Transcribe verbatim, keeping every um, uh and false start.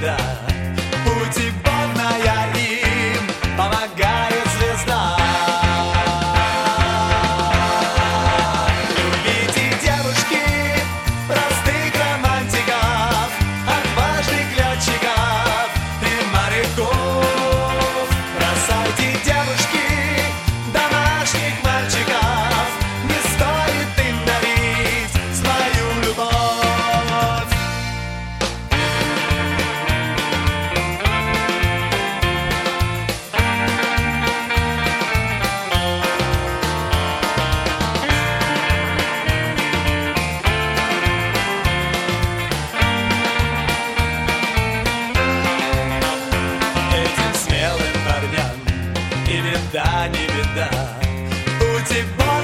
беда. Путеводная им помогает звезда. Любите, девушки, простых романтиков, отважных летчиков и моряков. Бросайте, девушки, домашних мальчиков, не стоит им дарить свою любовь. Этим смелым парням и беда, не беда. Путеводная